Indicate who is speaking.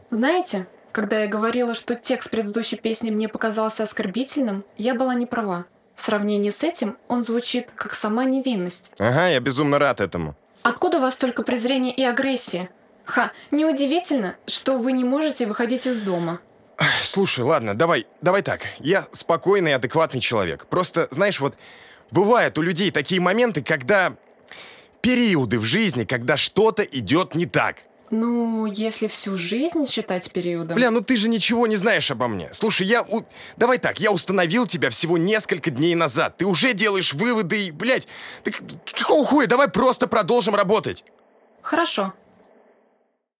Speaker 1: Знаете, когда я говорила, что текст предыдущей песни мне показался оскорбительным, я была не права. В сравнении с этим он звучит как сама невинность.
Speaker 2: Ага, я безумно рад этому.
Speaker 1: Откуда у вас столько презрения и агрессии? Неудивительно, что вы не можете выходить из дома.
Speaker 2: Слушай, ладно, давай так. Я спокойный и адекватный человек. Просто, знаешь, вот бывают у людей такие моменты, когда периоды в жизни, когда что-то идет не так.
Speaker 1: Ну, если всю жизнь считать периодом...
Speaker 2: Бля, ну ты же ничего не знаешь обо мне. Слушай, давай так, я установил тебя всего несколько дней назад. Ты уже делаешь выводы и, блядь, ты какого хуя? Давай просто продолжим работать.
Speaker 1: Хорошо.